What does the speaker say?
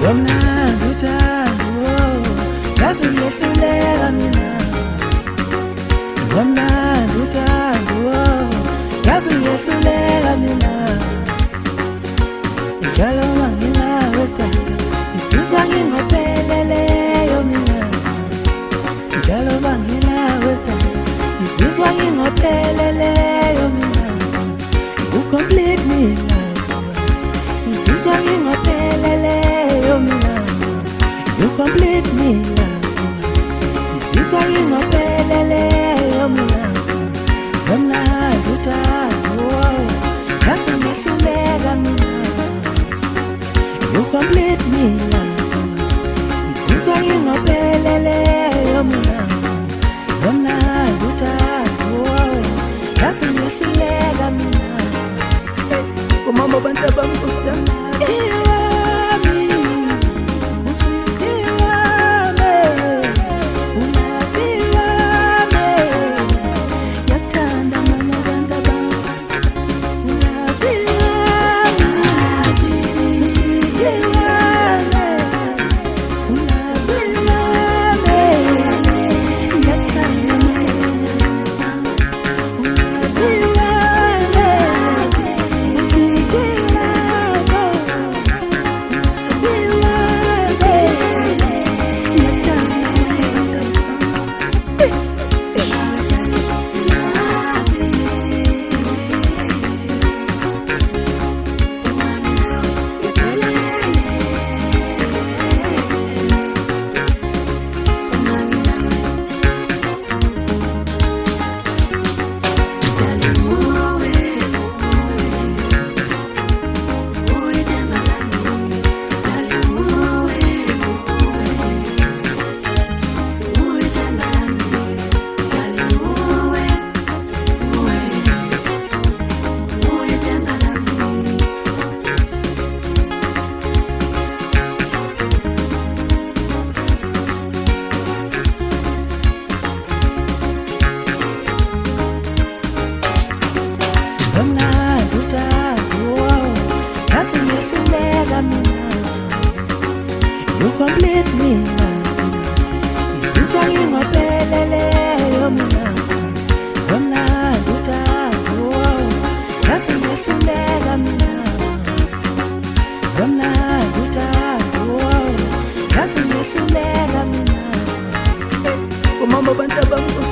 Ngomnandi uthando yazi ngiyehluleka mina. Ngomnandi uthando yazi ngiyehluleka mina. Njalo manginawe sithando isizwa ngingopheleleyo mina. Njalo manginawe sithando isizwa ngingopheleleyo mina. You complete me love, isizwa ngingopheleleyo mina. You complete me love, isizwa ngingopheleleyo mina. Ngomnandi uthando yazi ngiyehluleka mina. You complete me love, isizwa ngingopheleleyo mina. Ngomnandi uthando yazi ngiyehluleka mina. Umama bantu bamkusiyami iwami usiti wami unabi wami yathanda mama bantu bam unabi wami usiti wami unabi wami yathanda mama unabi wami You complete me love, isizwa ngingopheleleyo mina. Ngomnandi uthando yazi ngiyehluleka mina. Ngomnandi uthando yazi ngiyehluleka mina. Umama bantu bamkusiyami